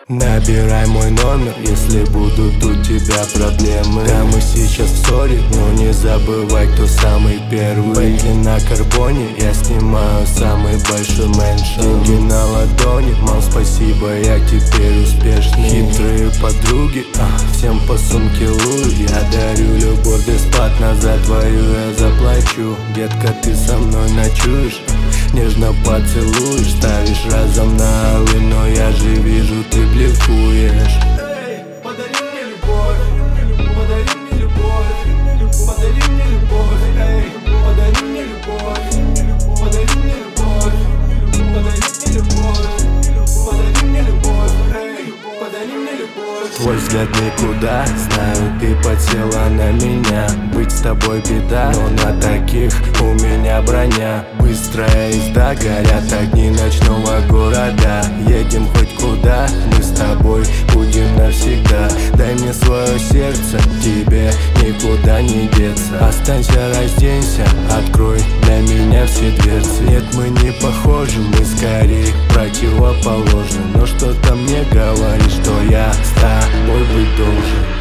Набирай мой номер, если будут у тебя проблемы. Да, мы сейчас в ссоре, но не забывай, кто самый первый. Бентли на карбоне, я снимаю самый большой мэншн. Деньги на ладони, мам, спасибо, я теперь успешный. Хитрые подруги, всем по сумке Луи. Я дарю любовь бесплатно, за твою я заплачу. Детка, ты со мной ночуешь, нежно поцелуешь. Ставишь разом на алый, но я же вижу, ты блефуешь. Эй, подари мне любовь, подари мне любовь, подари мне любовь, эй, подари мне любовь, подари мне любовь, подари мне любовь, подари мне любовь, эй, подари мне любовь. Твой взгляд никуда, знаю, ты подсела на меня. Быть с тобой беда, но на таких у меня броня. Быстрая езда, горят огни ночного города. Едем хоть куда, мы с тобой будем навсегда. Дай мне свое сердце, тебе никуда не деться. Останься, разденься, открой для меня все дверцы. Нет, мы не похожи, мы скорее противоположны. Но что-то мне говорит, что я с тобой быть должен.